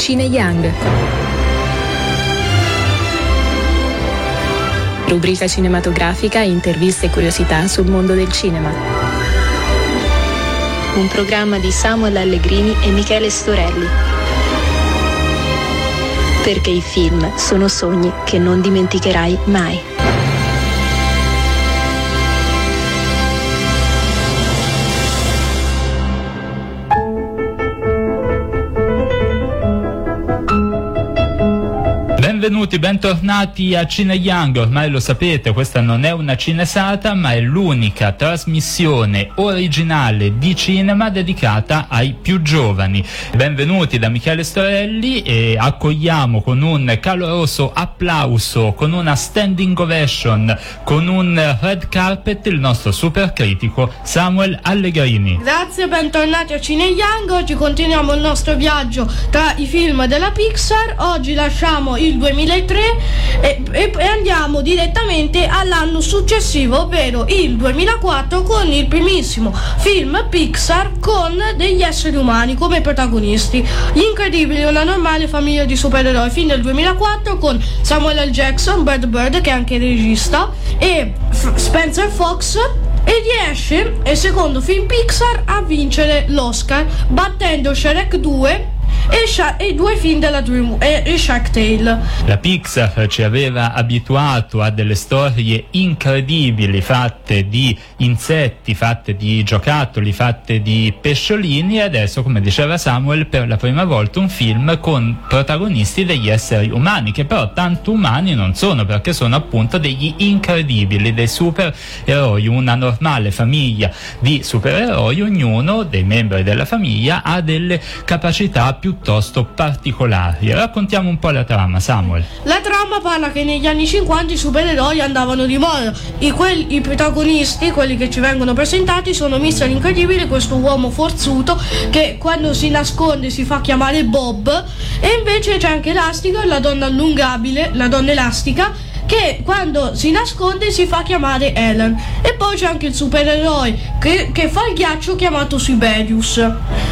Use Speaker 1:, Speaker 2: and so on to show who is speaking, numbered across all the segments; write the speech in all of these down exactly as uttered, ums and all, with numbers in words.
Speaker 1: Cine Young. Rubrica cinematografica, interviste e curiosità sul mondo del cinema. Un programma di Samuel Allegrini e Michele Storelli. Perché i film sono sogni che non dimenticherai mai.
Speaker 2: Benvenuti, bentornati a Cine Young. Ormai lo sapete, questa non è una cinesata, ma è l'unica trasmissione originale di cinema dedicata ai più giovani. Benvenuti da Michele Storelli e accogliamo con un caloroso applauso, con una standing ovation, con un red carpet il nostro super critico Samuel Allegrini.
Speaker 3: Grazie, bentornati a Cine Young. Oggi continuiamo il nostro viaggio tra i film della Pixar. Oggi lasciamo il duemilatré e, e, e andiamo direttamente all'anno successivo, ovvero il duemilaquattro, con il primissimo film Pixar con degli esseri umani come protagonisti. Gli Incredibili, una normale famiglia di supereroi, film del duemilaquattro con Samuel L. Jackson, Bird Bird, che è anche regista, e F- Spencer Fox, e riesce, il secondo film Pixar, a vincere l'Oscar, battendo Shrek due e, Sha- e due film della Dream e, e Shark Tale.
Speaker 2: La Pixar ci aveva abituato a delle storie incredibili, fatte di insetti, fatte di giocattoli, fatte di pesciolini, e adesso, come diceva Samuel, per la prima volta un film con protagonisti degli esseri umani, che però tanto umani non sono, perché sono appunto degli incredibili, dei supereroi, una normale famiglia di supereroi. Ognuno dei membri della famiglia ha delle capacità piuttosto particolari. Raccontiamo un po' la trama, Samuel.
Speaker 3: La trama parla che negli anni cinquanta i supereroi andavano di moda. I, quelli, i protagonisti, quelli che ci vengono presentati, sono mister Incredibile, questo uomo forzuto che quando si nasconde si fa chiamare Bob, e invece c'è anche Elastica, la donna allungabile, la donna elastica, che quando si nasconde si fa chiamare Ellen. E poi c'è anche il supereroe che, che fa il ghiaccio, chiamato Sibelius.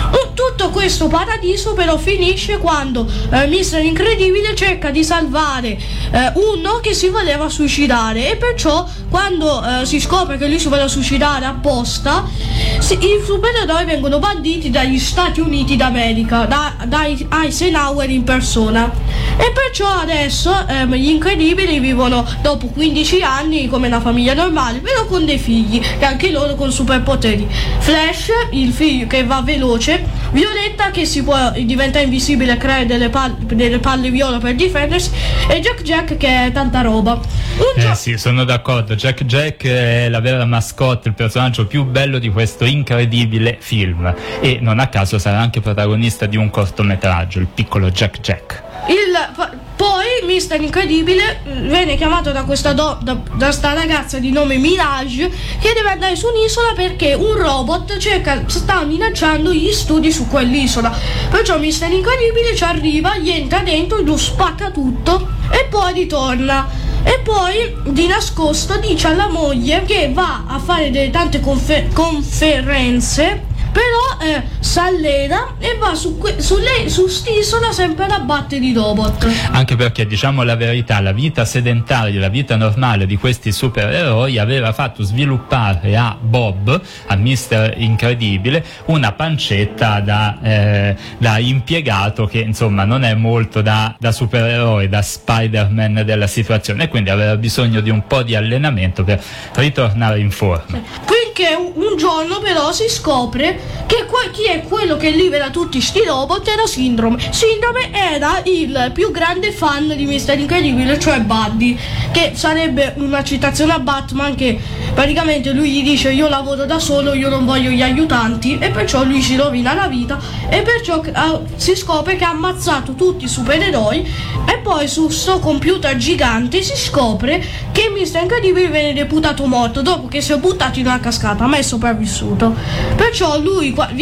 Speaker 3: Tutto questo paradiso però finisce quando eh, mister Incredibile cerca di salvare eh, uno che si voleva suicidare, e perciò quando eh, si scopre che lui si voleva suicidare apposta, si, i supereroi vengono banditi dagli Stati Uniti d'America, da, da Eisenhower in persona, e perciò adesso eh, gli Incredibili vivono dopo quindici anni come una famiglia normale, però con dei figli e anche loro con superpoteri. Flash, il figlio che va veloce, Violetta che si può diventare invisibile e creare delle, pal- delle palle viola per difendersi, e Jack Jack che è tanta roba. Un
Speaker 2: eh
Speaker 3: gio-
Speaker 2: sì, sono d'accordo. Jack Jack è la vera mascotte, il personaggio più bello di questo incredibile film, e non a caso sarà anche protagonista di un cortometraggio, il piccolo Jack Jack.
Speaker 3: Il, poi mister Incredibile viene chiamato da questa do, da, da sta ragazza di nome Mirage, che deve andare su un'isola perché un robot cerca, sta minacciando gli studi su quell'isola. Perciò mister Incredibile ci arriva, gli entra dentro, lo spacca tutto e poi ritorna. E poi di nascosto dice alla moglie che va a fare delle tante confer- conferenze, però eh, s'allena e va su, que- su, lei, su st'isola sempre a battere i robot.
Speaker 2: Anche perché, diciamo la verità, la vita sedentaria, la vita normale di questi supereroi aveva fatto sviluppare a Bob, a mister Incredibile, una pancetta da, eh, da impiegato, che insomma non è molto da, da supereroe, da Spider-Man della situazione, e quindi aveva bisogno di un po' di allenamento per ritornare in forma.
Speaker 3: Finché un giorno però si scopre che que- chi è quello che libera tutti sti robot era Sindrome. Sindrome era il più grande fan di mister Incredibile, cioè Buddy, che sarebbe una citazione a Batman, che praticamente lui gli dice: io lavoro da solo, io non voglio gli aiutanti, e perciò lui si rovina la vita, e perciò uh, si scopre che ha ammazzato tutti i supereroi. E poi su sto computer gigante si scopre che mister Incredibile viene reputato morto dopo che si è buttato in una cascata, ma è sopravvissuto. Perciò lui viene catturato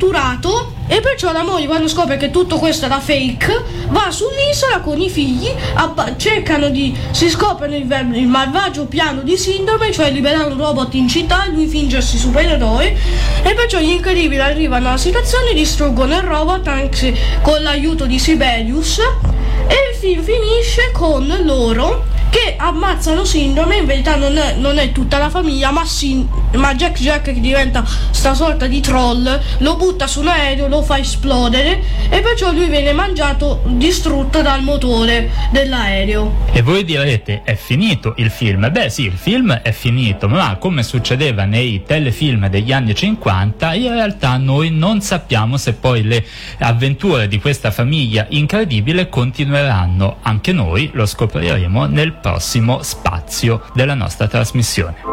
Speaker 3: catturato e perciò la moglie, quando scopre che tutto questo era fake, va sull'isola con i figli, abba- cercano di si scoprono il, il malvagio piano di Sindrome, cioè liberare un robot in città e lui fingersi supereroe, e perciò gli incredibili arrivano alla situazione, distruggono il robot anche con l'aiuto di Sibelius, e il film finisce con loro che ammazzano Sindrome. In verità non è, non è tutta la famiglia, ma, Sin- ma Jack Jack, che diventa sta sorta di troll, lo butta su un aereo, lo fa esplodere e perciò lui viene mangiato, distrutto dal motore dell'aereo.
Speaker 2: E voi direte, è finito il film? Beh sì, il film è finito, ma come succedeva nei telefilm degli anni cinquanta, in realtà noi non sappiamo se poi le avventure di questa famiglia incredibile continueranno. Anche noi lo scopriremo nel prossimo spazio della nostra trasmissione.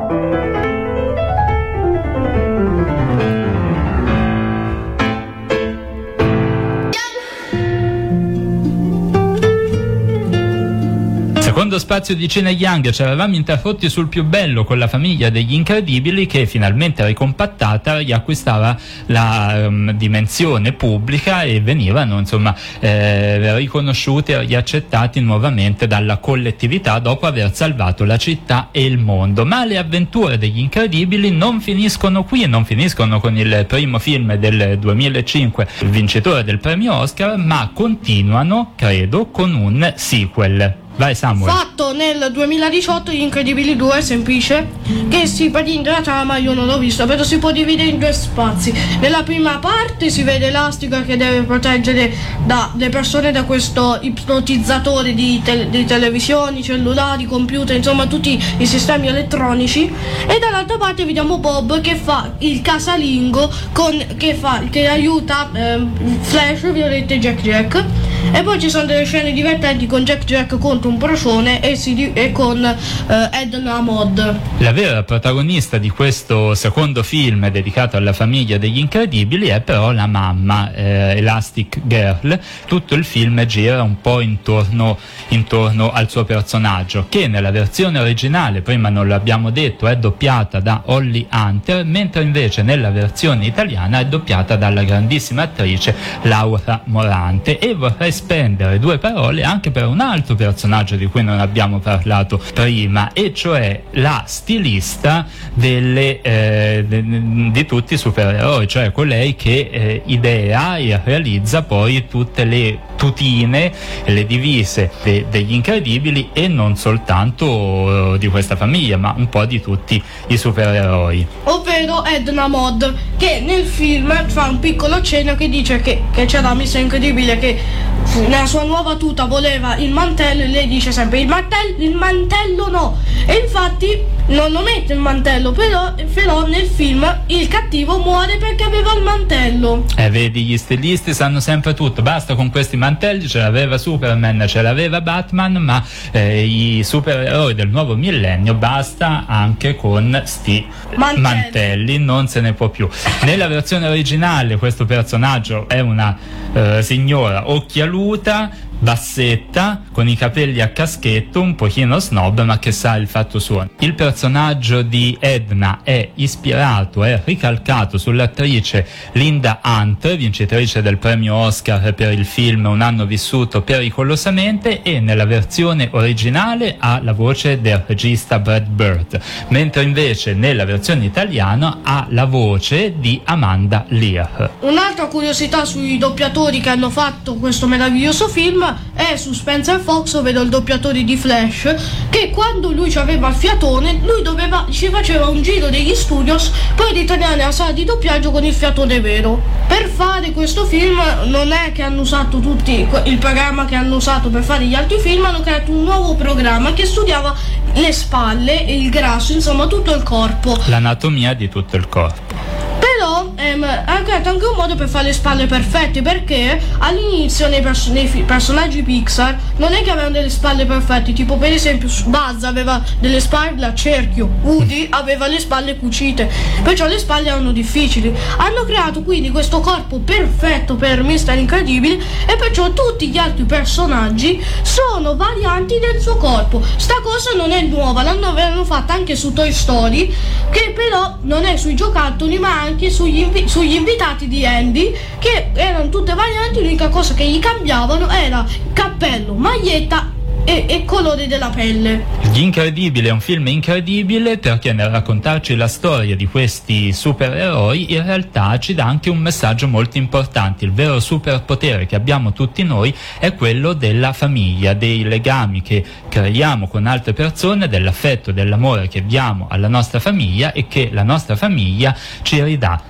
Speaker 2: Secondo spazio di Cine Young ci eravamo interrotti sul più bello con la famiglia degli incredibili che finalmente ricompattata riacquistava la um, dimensione pubblica e venivano insomma eh, riconosciuti e riaccettati nuovamente dalla collettività dopo aver salvato la città e il mondo. Ma le avventure degli incredibili non finiscono qui, non finiscono con il primo film del duemilacinque, il vincitore del premio Oscar, ma continuano, credo, con un sequel. Vai Samuel.
Speaker 3: Fatto nel duemiladiciotto, Gli Incredibili due, semplice, che si pratica la trama, io non l'ho visto, però si può dividere in due spazi. Nella prima parte si vede Elastica che deve proteggere da, le persone da questo ipnotizzatore di, te, di televisioni, cellulari, computer, insomma tutti i sistemi elettronici, e dall'altra parte vediamo Bob che fa il casalingo con, che, fa, che aiuta eh, Flash, Violetta e Jack Jack. E poi ci sono delle scene divertenti con Jack Jack contro un procione e, si, e con eh, Edna Mod.
Speaker 2: La vera protagonista di questo secondo film dedicato alla famiglia degli incredibili è però la mamma, eh, Elastic Girl. Tutto il film gira un po' intorno, intorno al suo personaggio, che nella versione originale, prima non l'abbiamo detto, è doppiata da Holly Hunter, mentre invece nella versione italiana è doppiata dalla grandissima attrice Laura Morante. E vorrei spendere due parole anche per un altro personaggio di cui non abbiamo parlato prima, e cioè la stilista delle, eh, de, di tutti i supereroi, cioè colei che eh, idea e realizza poi tutte le tutine e le divise de, degli incredibili, e non soltanto eh, di questa famiglia, ma un po' di tutti i supereroi,
Speaker 3: ovvero Edna Mod, che nel film fa un piccolo accenno che dice che, che c'è la mister Incredibile che nella sua nuova tuta voleva il mantello, e lei dice sempre il mantello, il mantello no, e infatti non lo mette il mantello, però, però nel film il cattivo muore perché aveva il mantello.
Speaker 2: Eh, vedi, gli stilisti sanno sempre tutto, basta con questi mantelli, ce l'aveva Superman, ce l'aveva Batman, ma eh, i supereroi del nuovo millennio basta anche con sti mantelli. mantelli, non se ne può più. Nella versione originale questo personaggio è una eh, signora occhialuta, bassetta, con i capelli a caschetto, un pochino snob, ma che sa il fatto suo. Il personaggio di Edna è ispirato, è ricalcato sull'attrice Linda Hunt, vincitrice del premio Oscar per il film Un anno vissuto pericolosamente, e nella versione originale ha la voce del regista Brad Bird, mentre invece nella versione italiana ha la voce di Amanda Lear.
Speaker 3: Un'altra curiosità sui doppiatori che hanno fatto questo meraviglioso film è su Spencer Fox, ovvero il doppiatore di Flash, che quando lui aveva il fiatone lui doveva, ci faceva un giro degli studios, poi ritornare alla sala di doppiaggio con il fiatone vero. Per fare questo film non è che hanno usato tutti il programma che hanno usato per fare gli altri film, hanno creato un nuovo programma che studiava le spalle e il grasso, insomma tutto il corpo,
Speaker 2: l'anatomia di tutto il corpo.
Speaker 3: Però ehm, ha creato anche un modo per fare le spalle perfette, perché all'inizio nei, pers- nei fi- personaggi Pixar non è che avevano delle spalle perfette, tipo per esempio Buzz aveva delle spalle a cerchio, Woody aveva le spalle cucite, perciò le spalle erano difficili. Hanno creato quindi questo corpo perfetto per mister Incredibile, e perciò tutti gli altri personaggi sono varianti del suo corpo. Sta cosa non è nuova, l'hanno avevano fatta anche su Toy Story, che però non è sui giocattoli ma anche sugli, invi- sugli invitati nitati di Andy, che erano tutte varianti, l'unica cosa che gli cambiavano era cappello, maglietta e, e colore della pelle.
Speaker 2: Gli Incredibili è un film incredibile perché nel raccontarci la storia di questi supereroi in realtà ci dà anche un messaggio molto importante. Il vero superpotere che abbiamo tutti noi è quello della famiglia, dei legami che creiamo con altre persone, dell'affetto, dell'amore che abbiamo alla nostra famiglia e che la nostra famiglia ci ridà.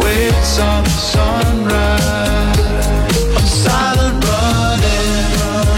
Speaker 4: Sunrise, I'm silent running.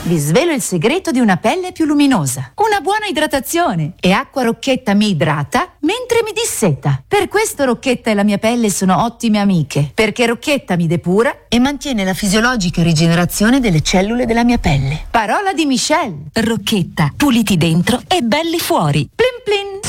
Speaker 4: Vi svelo il segreto di una pelle più luminosa. Una buona idratazione. E Acqua Rocchetta mi idrata mentre mi disseta. Per questo Rocchetta e la mia pelle sono ottime amiche. Perché Rocchetta mi depura e mantiene la fisiologica rigenerazione delle cellule della mia pelle. Parola di Michelle.
Speaker 5: Rocchetta, puliti dentro e belli fuori.
Speaker 4: Plin plin.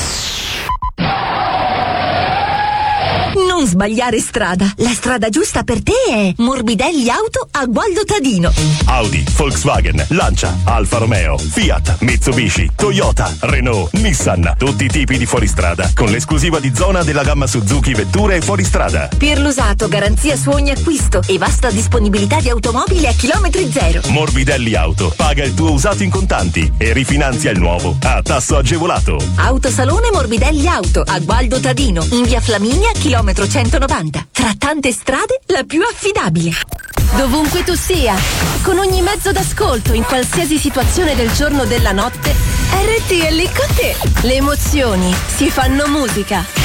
Speaker 5: Non sbagliare strada. La strada giusta per te è Morbidelli Auto a Gualdo Tadino.
Speaker 6: Audi, Volkswagen, Lancia, Alfa Romeo, Fiat, Mitsubishi, Toyota, Renault, Nissan. Tutti i tipi di fuoristrada con l'esclusiva di zona della gamma Suzuki Vetture e fuoristrada.
Speaker 5: Per l'usato, garanzia su ogni acquisto e vasta disponibilità di automobili a chilometri zero.
Speaker 6: Morbidelli Auto. Paga il tuo usato in contanti e rifinanzia il nuovo a tasso agevolato.
Speaker 5: Autosalone Morbidelli Auto a Gualdo Tadino, in via Flaminia, chilometro centonovanta. Tra tante strade, la più affidabile. Dovunque tu sia, con ogni mezzo d'ascolto, in qualsiasi situazione del giorno o della notte, R T è lì con te. Le emozioni si fanno musica.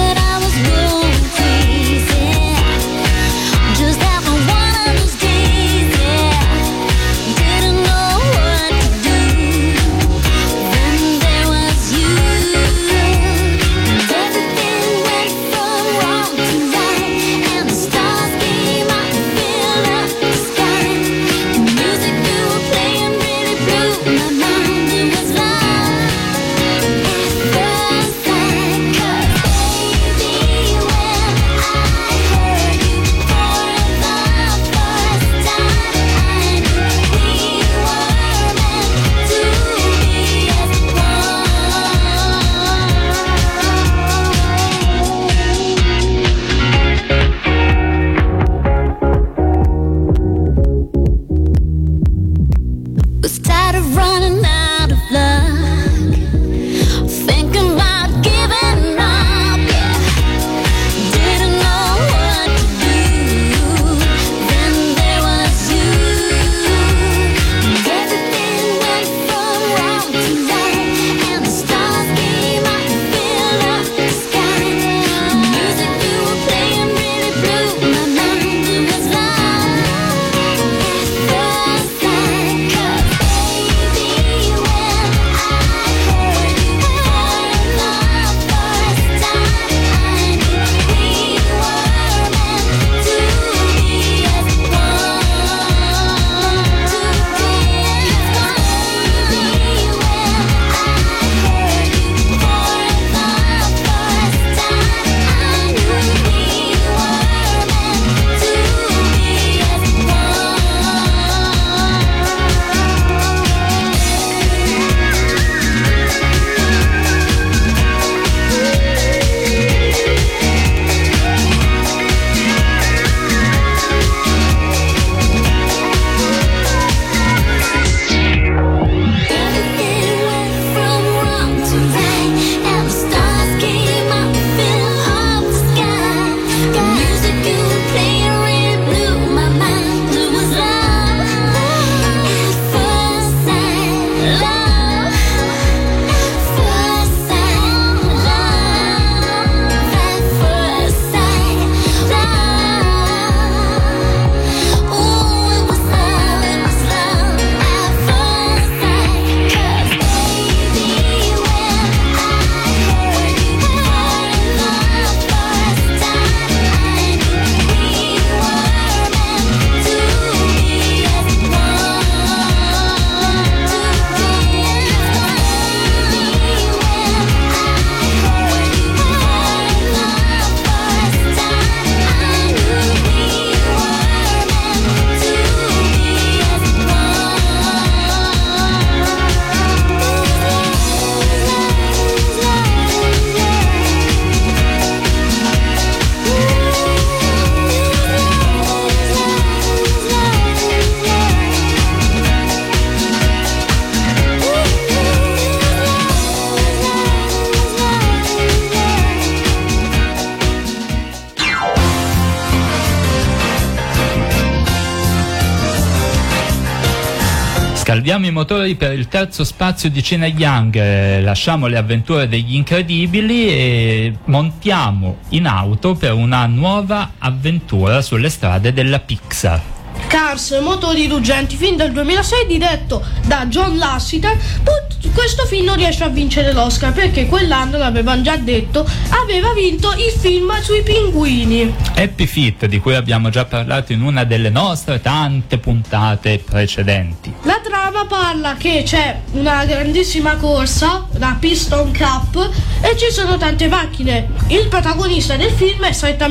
Speaker 7: Just having one of those days.
Speaker 2: Scaldiamo i motori per il terzo spazio di Cine Young, eh, lasciamo le avventure degli incredibili e montiamo in auto per una nuova avventura sulle strade della Pixar.
Speaker 3: Cars, motori ruggenti, film del duemilasei diretto da John Lasseter. Questo film non riesce a vincere l'Oscar perché quell'anno, l'avevamo già detto, aveva vinto il film sui pinguini.
Speaker 2: Happy Feet, di cui abbiamo già parlato in una delle nostre tante puntate precedenti.
Speaker 3: La trama parla che c'è una grandissima corsa, la Piston Cup, e ci sono tante macchine. Il protagonista del film è Saetta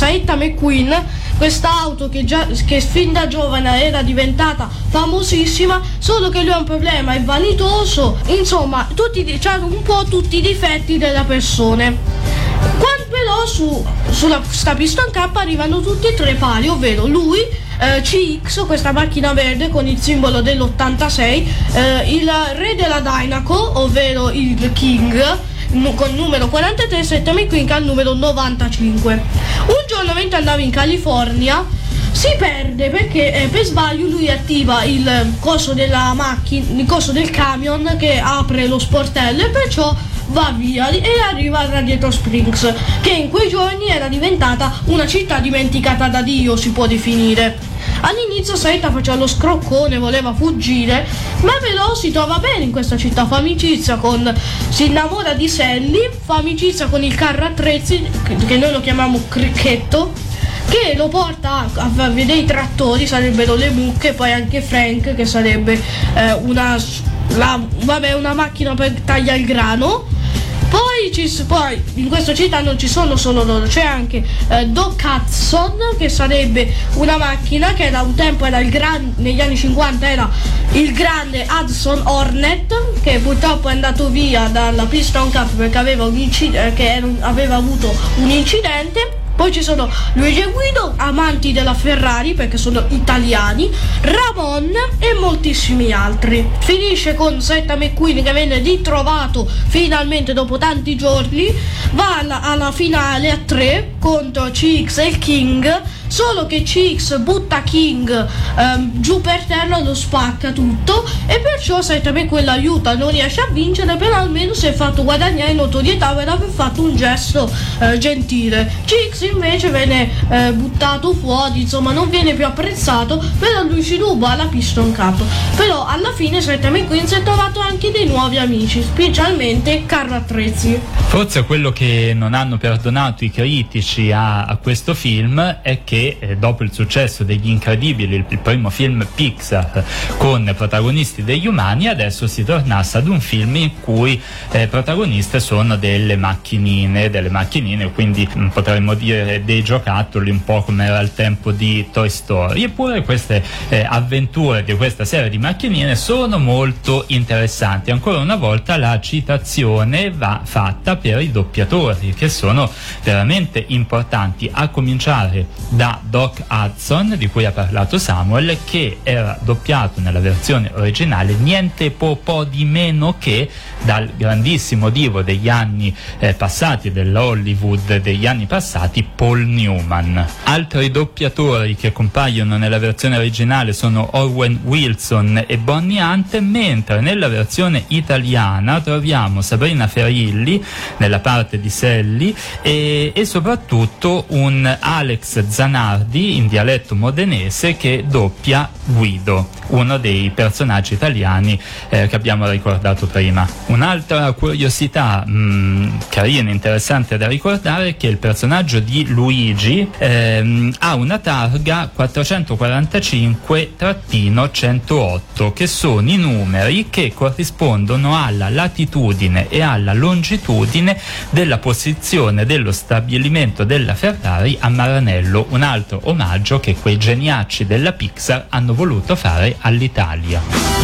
Speaker 3: McQueen, questa auto che, già, che fin da giovane era diventata famosissima, solo che lui ha un problema, è vanitoso, insomma tutti, c'hanno un po' tutti i difetti della persona. Quando però su, sulla sta Piston Cup arrivano tutti e tre pari, ovvero lui, eh, C X, questa macchina verde con il simbolo dell'ottantasei, eh, il re della Dynaco, ovvero il King, con il numero quarantatré, Saetta McQueen al numero novantacinque. Un giorno, mentre andava in California, si perde perché eh, per sbaglio lui attiva il coso della macchina, il coso del camion che apre lo sportello, e perciò va via e arriva a Radiator Springs, che in quei giorni era diventata una città dimenticata da Dio, si può definire. All'inizio Saetta faceva lo scroccone, voleva fuggire, ma però si trova bene in questa città, fa amicizia con, si innamora di Sally, fa amicizia con il carro attrezzi, che noi lo chiamiamo Cricchetto, che lo porta a, a vedere i trattori, sarebbero le mucche, poi anche Frank, che sarebbe eh, una, la, vabbè, una macchina per tagliare il grano. Poi, ci, poi in questa città non ci sono solo loro, c'è anche eh, Doc Hudson, che sarebbe una macchina che era un tempo era il gran, negli anni cinquanta era il grande Hudson Hornet, che purtroppo è andato via dalla Piston Cup perché aveva, un incid- che era, aveva avuto un incidente. Poi ci sono Luigi e Guido, amanti della Ferrari perché sono italiani, Ramon e moltissimi altri. Finisce con Saetta McQueen che viene ritrovato finalmente dopo tanti giorni, va alla, alla finale a tre contro C X e il King, solo che C X butta King ehm, giù per terra, lo spacca tutto, e perciò Saetta McQueen l'aiuta, non riesce a vincere, però almeno si è fatto guadagnare notorietà per aver fatto un gesto eh, gentile. C X invece viene eh, buttato fuori, insomma non viene più apprezzato, però lui si ruba la Piston Cup. Però alla fine Saetta McQueen si è trovato anche dei nuovi amici, specialmente carro attrezzi.
Speaker 2: Forse quello che non hanno perdonato i critici a, a questo film è che eh, dopo il successo degli Incredibili, il, il primo film Pixar con protagonisti degli umani, adesso si tornasse ad un film in cui eh, protagoniste sono delle macchinine, delle macchinine, quindi mh, potremmo dire dei giocattoli, un po' come era al tempo di Toy Story. Eppure queste eh, avventure di questa serie di macchinine sono molto interessanti. Ancora una volta la citazione va fatta per i doppiatori, che sono veramente importanti, a cominciare da Doc Hudson, di cui ha parlato Samuel, che era doppiato nella versione originale niente po', po' di meno che dal grandissimo divo degli anni eh, passati, della Hollywood degli anni passati, Paul Newman. Altri doppiatori che compaiono nella versione originale sono Owen Wilson e Bonnie Hunt, mentre nella versione italiana troviamo Sabrina Ferilli nella parte di Sally e, e soprattutto un Alex Zanardi in dialetto modenese che doppia Guido, uno dei personaggi italiani eh, che abbiamo ricordato prima. Un'altra curiosità mh, carina, interessante da ricordare, è che il personaggio di Luigi ehm, ha una targa quattrocentoquarantacinque centootto, che sono i numeri che corrispondono alla latitudine e alla longitudine della posizione dello stabilimento della Ferrari a Maranello, un altro omaggio che quei geniacci della Pixar hanno voluto fare all'Italia.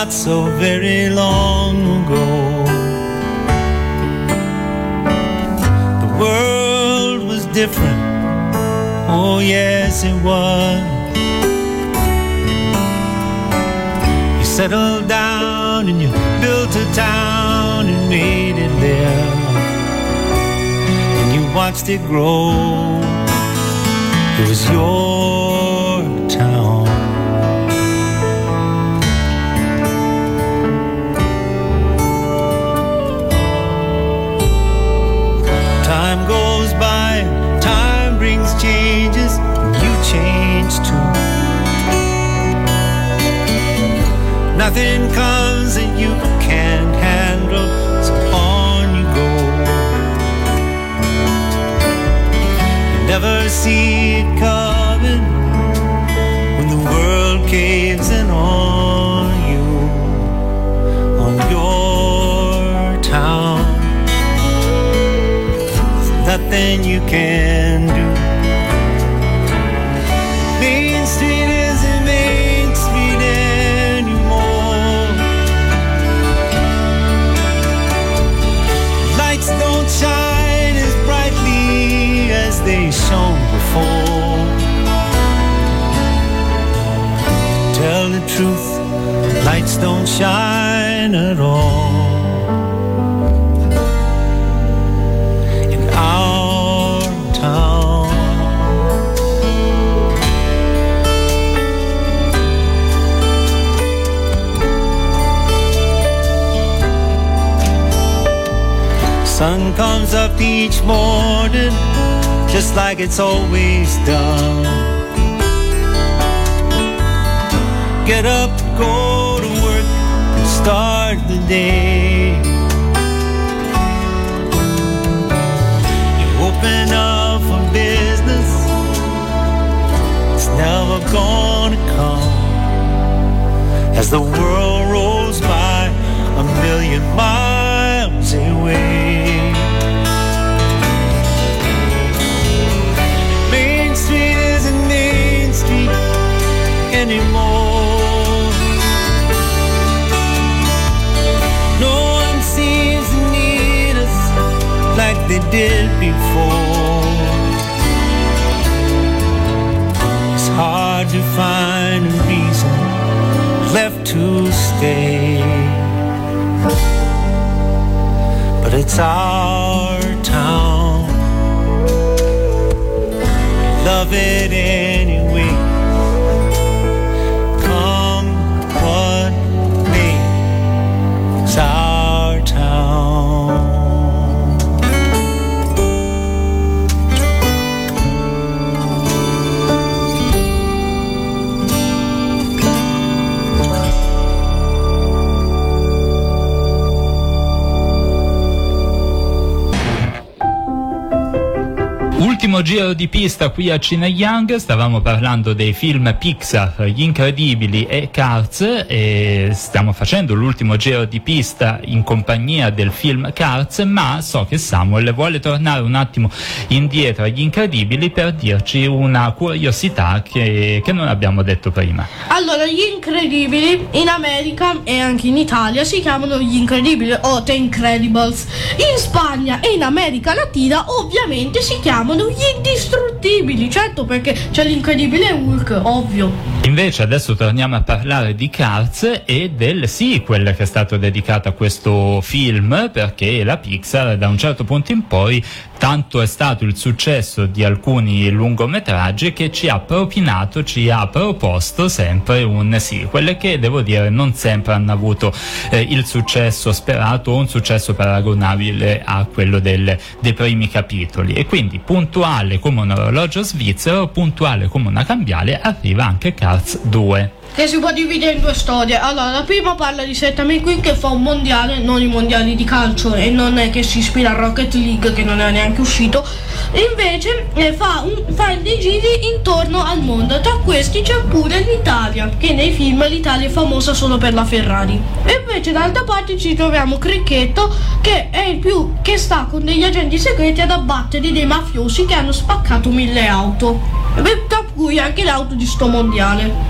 Speaker 7: not so very long ago. The world was different, oh yes it was. You settled down and you built a town and made it live, and you watched it grow. It was your town. Time goes by, time brings changes, and you change too. Nothing comes that you can't handle, so on you go. You never see it coming when the world caves in on you, on your town. There's nothing you can do. Main Street isn't Main Street anymore. Lights don't shine as brightly as they shone before. Tell the truth, lights don't shine at all in our town. Sun comes up each morning just like it's always done. Get up, go to work, and start the day. You open up for business, it's never gonna come. As the world rolls by a million miles away. Main Street isn't Main Street anymore. Like they did before. It's hard to find a reason left to stay, but it's our town. We love it anyway. Come what may, it's our town.
Speaker 2: Ultimo giro di pista qui a Cine Young, stavamo parlando dei film Pixar, Gli Incredibili e Cars, e stiamo facendo l'ultimo giro di pista in compagnia del film Cars, ma so che Samuel vuole tornare un attimo indietro agli Incredibili per dirci una curiosità che, che non abbiamo detto prima.
Speaker 3: Allora, Gli Incredibili in America e anche in Italia si chiamano Gli Incredibili o The Incredibles. In Spagna e in America Latina ovviamente si chiamano Gli Indistruttibili, certo, perché c'è l'incredibile Hulk, ovvio.
Speaker 2: Invece adesso torniamo a parlare di Cars e del sequel che è stato dedicato a questo film, perché la Pixar da un certo punto in poi tanto è stato il successo di alcuni lungometraggi che ci ha propinato, ci ha proposto sempre un sequel che devo dire non sempre hanno avuto eh, il successo sperato o un successo paragonabile a quello del, dei primi capitoli, e quindi puntuale come un orologio svizzero, puntuale come una cambiale, arriva anche Cars due.
Speaker 3: Che si può dividere in due storie. Allora, la prima parla di Seth MacFarlane che fa un mondiale, non i mondiali di calcio, e non è che si ispira a Rocket League che non è neanche uscito, e invece eh, fa, un, fa dei giri intorno al mondo. Tra questi c'è pure l'Italia, che nei film l'Italia è famosa solo per la Ferrari. E invece dall'altra parte ci troviamo Cricchetto, che è il più che sta con degli agenti segreti ad abbattere dei mafiosi che hanno spaccato mille auto, tra cui anche l'auto di sto mondiale.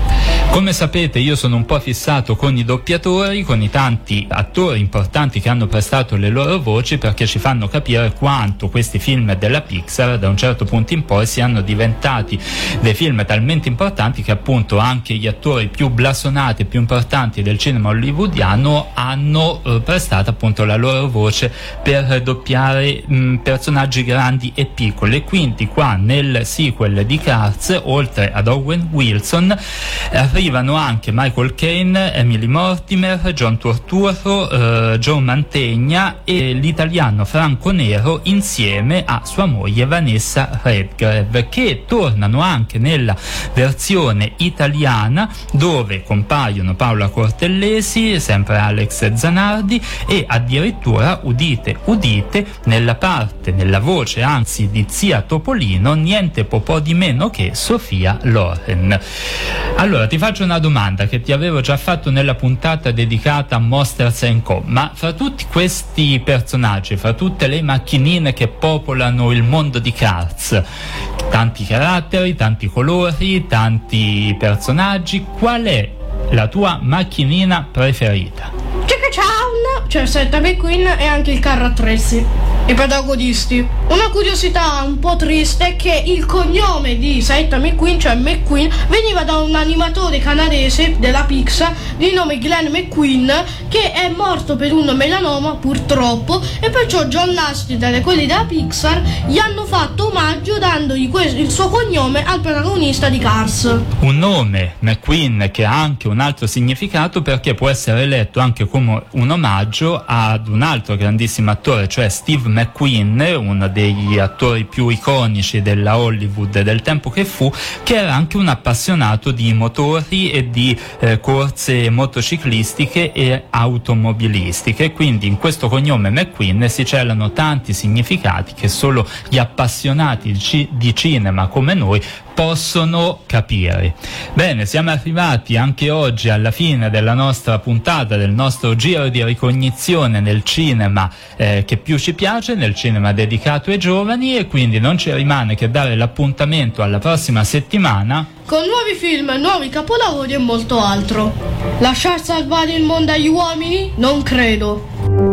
Speaker 2: Come sapete, io sono un po' fissato con i doppiatori, con i tanti attori importanti che hanno prestato le loro voci, perché ci fanno capire quanto questi film della Pixar da un certo punto in poi siano diventati dei film talmente importanti che appunto anche gli attori più blasonati e più importanti del cinema hollywoodiano hanno eh, prestato appunto la loro voce per doppiare mh, personaggi grandi e piccoli. E quindi qua nel sequel di Cars, oltre ad Owen Wilson, arrivano anche Michael Caine, Emily Mortimer, John Turturro, eh, Joe Mantegna e l'italiano Franco Nero insieme a sua moglie Vanessa Redgrave, che tornano anche nella versione italiana, dove compaiono Paola Cortellesi, sempre Alex Zanardi e addirittura, udite udite, nella parte, nella voce anzi di zia Topolino, niente po' po' di meno che Sofia Loren. Allora ti faccio una domanda che ti avevo già fatto nella puntata dedicata a Monsters and Co, ma fra tutti questi personaggi, fra tutte le macchinine che popolano il mondo di Cars, tanti caratteri, tanti colori, tanti personaggi, qual è la tua macchinina preferita?
Speaker 3: Jackie Chan, c'è Setta McQueen e anche il carro attrezzi, i protagonisti. Una curiosità un po' triste è che il cognome di Setta McQueen, cioè McQueen, veniva da un animatore canadese della Pixar di nome Glenn McQueen, che è morto per un melanoma purtroppo, e perciò John Lasseter e quelli della Pixar gli hanno fatto omaggio dandogli questo, il suo cognome al protagonista di Cars.
Speaker 2: Un nome, McQueen, che ha anche un altro significato, perché può essere letto anche come un omaggio ad un altro grandissimo attore, cioè Steve McQueen, uno degli attori più iconici della Hollywood del tempo che fu, che era anche un appassionato di motori e di eh, corse motociclistiche e automobilistiche. Quindi in questo cognome McQueen si celano tanti significati che solo gli appassionati di, ci- di cinema come noi possono capire. Bene, siamo arrivati anche oggi alla fine della nostra puntata, del nostro giro di ricognizione nel cinema eh, che più ci piace, nel cinema dedicato ai giovani, e quindi non ci rimane che dare l'appuntamento alla prossima settimana
Speaker 3: con nuovi film, nuovi capolavori e molto altro. Lasciar salvare il mondo agli uomini? Non credo.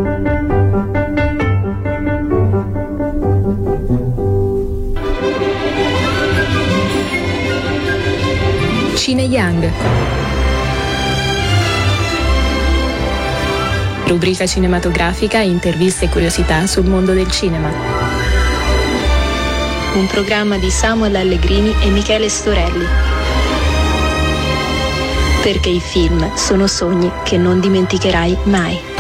Speaker 1: Cine Young. Rubrica cinematografica, interviste e curiosità sul mondo del cinema. Un programma di Samuel Allegrini e Michele Storelli. Perché i film sono sogni che non dimenticherai mai.